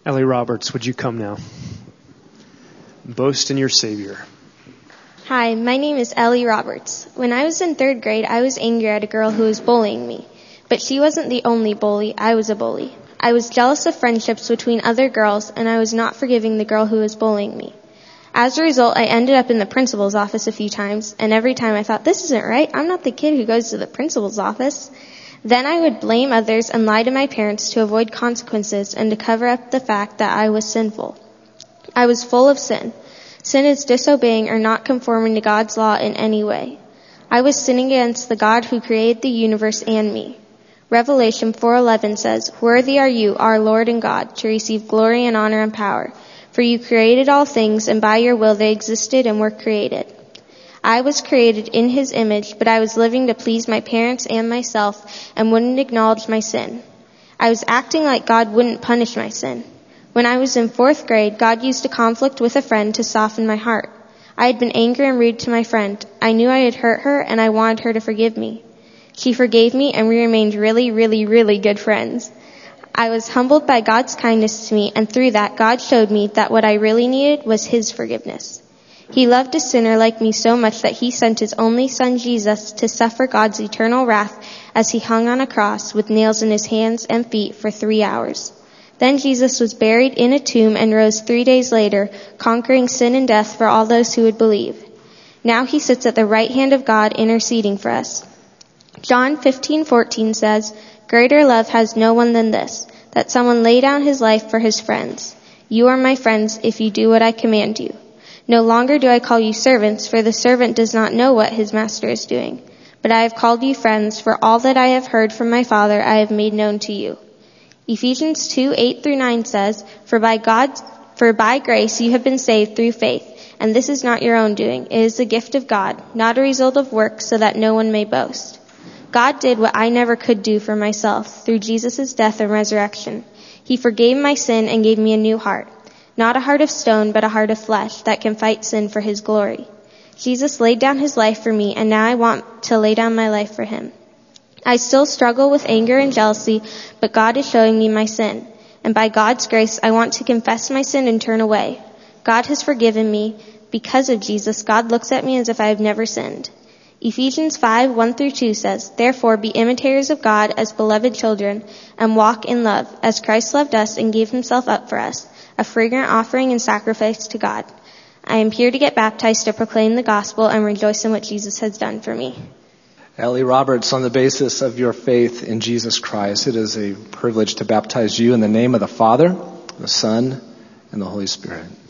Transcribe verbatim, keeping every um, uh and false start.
Ellie Roberts, would you come now? Boast in your Savior. Hi, my name is Ellie Roberts. When I was in third grade, I was angry at a girl who was bullying me. But she wasn't the only bully. I was a bully. I was jealous of friendships between other girls, and I was not forgiving the girl who was bullying me. As a result, I ended up in the principal's office a few times, and every time I thought, this isn't right. I'm not the kid who goes to the principal's office. Then I would blame others and lie to my parents to avoid consequences and to cover up the fact that I was sinful. I was full of sin. Sin is disobeying or not conforming to God's law in any way. I was sinning against the God who created the universe and me. Revelation four eleven says, "Worthy are you, our Lord and God, to receive glory and honor and power. For you created all things, and by your will they existed and were created." I was created in his image, but I was living to please my parents and myself and wouldn't acknowledge my sin. I was acting like God wouldn't punish my sin. When I was in fourth grade, God used a conflict with a friend to soften my heart. I had been angry and rude to my friend. I knew I had hurt her, and I wanted her to forgive me. She forgave me, and we remained really, really, really good friends. I was humbled by God's kindness to me, and through that, God showed me that what I really needed was his forgiveness. He loved a sinner like me so much that he sent his only son, Jesus, to suffer God's eternal wrath as he hung on a cross with nails in his hands and feet for three hours. Then Jesus was buried in a tomb and rose three days later, conquering sin and death for all those who would believe. Now he sits at the right hand of God, interceding for us. John fifteen fourteen says, "Greater love has no one than this, that someone lay down his life for his friends. You are my friends if you do what I command you. No longer do I call you servants, for the servant does not know what his master is doing. But I have called you friends, for all that I have heard from my Father I have made known to you." Ephesians two eight through nine says, For by God, for by grace you have been saved through faith, and this is not your own doing. It is the gift of God, not a result of works, so that no one may boast. God did what I never could do for myself through Jesus' death and resurrection. He forgave my sin and gave me a new heart. Not a heart of stone, but a heart of flesh that can fight sin for his glory. Jesus laid down his life for me, and now I want to lay down my life for him. I still struggle with anger and jealousy, but God is showing me my sin. And by God's grace, I want to confess my sin and turn away. God has forgiven me. Because of Jesus, God looks at me as if I have never sinned. Ephesians five one through two says, Therefore be imitators of God as beloved children, and walk in love, as Christ loved us and gave himself up for us, a fragrant offering and sacrifice to God. I am here to get baptized to proclaim the gospel and rejoice in what Jesus has done for me. Ellie Roberts, on the basis of your faith in Jesus Christ, it is a privilege to baptize you in the name of the Father, the Son, and the Holy Spirit.